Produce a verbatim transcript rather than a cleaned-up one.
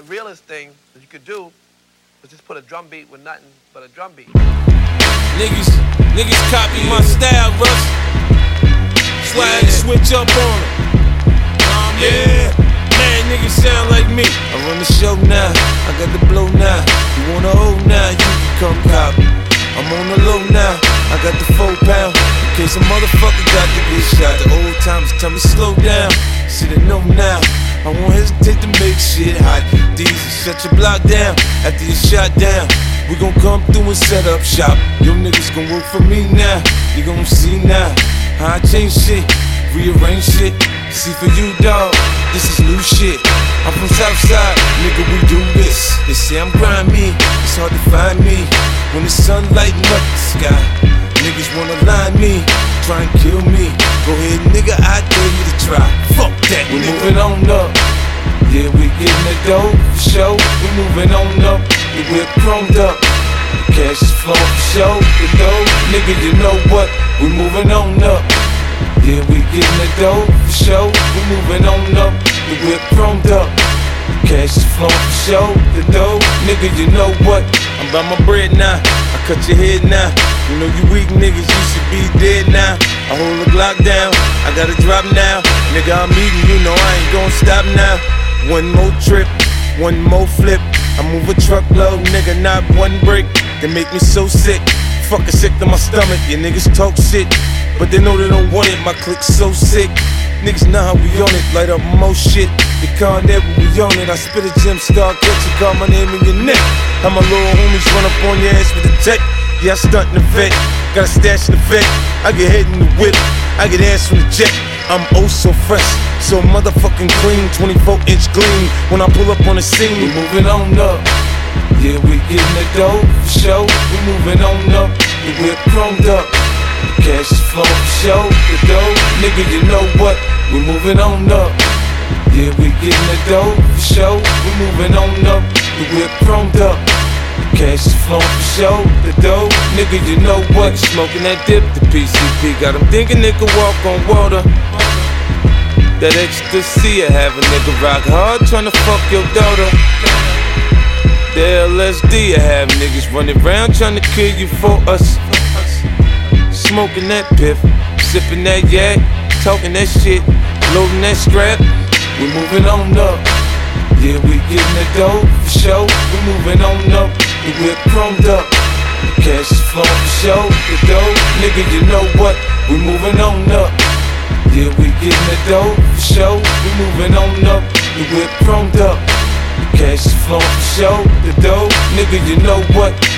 realest thing that you could do was just put a drum beat with nothing but a drum beat. Niggas, niggas copy my style, Russ. That's why I had to switch up on them. Um, yeah, man, niggas sound like me. I run the show now, I got the blow now. You wanna hold now, you can come copy. I'm on the low now, I got the four pound. In case a motherfucker got to get shot. The old timers tell me slow down, shit I know now. I won't hesitate to make shit hot. These shut your block down after you shot down. We gon' come through and set up shop. Yo niggas gon' work for me now. You gon' see now how I change shit, rearrange shit. See for you, dawg, this is new shit. I'm from Southside, nigga, we do this. They say I'm grimy, it's hard to find me. When the sun lightin' up the sky, niggas wanna line me, try and kill me. Go ahead, nigga, I dare you to try. Fuck that, we moving on up. Yeah, we getting the dough for show. We moving on up, the whip chromed up. The cash is flowing for show. The dough, nigga, you know what? We moving on up. Yeah, we getting the dough for show. We moving on up, the whip chromed up. The cash is flowing for show. The dough, nigga, you know what? I'm by my bread now. I cut your head now. You know you weak niggas, you should be dead now. I hold the Glock down, I gotta drop now. Nigga, I'm eating, you know I ain't gon' stop now. One more trip, one more flip. I move a truckload, nigga, not one break. They make me so sick, fucking sick to my stomach. Yeah, niggas talk shit, but they know they don't want it. My clique's so sick, niggas know how we on it. Light up most shit, you can't never we on it. I spit a gem star, catch you, call my name in your neck. How my little homies run up on your ass with a tech. Yeah, I stunt in the vet, got a stash in the vet. I get head in the whip, I get ass from the jet. I'm oh so fresh, so motherfucking clean, twenty-four inch gleam. When I pull up on the scene, we moving on up. Yeah, we getting the dough for show. We moving on up, the whip chromed up. The cash is flowing for show. The dough, nigga, you know what? We moving on up. Yeah, we getting the dough for show. We moving on up, the whip chromed up. The cash is flowing for show. The dough, nigga, you know what? Smoking that dip, the P C P got him thinking nigga walk on water. That ecstasy I have a nigga rock hard tryna fuck your daughter. The L S D I have niggas running around tryna kill you for us. Smoking that piff, sipping that yak, talking that shit, loading that strap. We moving on up. Yeah, we getting the dough for show. We moving on up. The whip chromed up. The cash is flowing for show. The dough, nigga, you know what? We moving on up. Yeah, we getting the dough for show. We moving on up. The whip chromed up. The cash is flowing for show. The dough, nigga, you know what?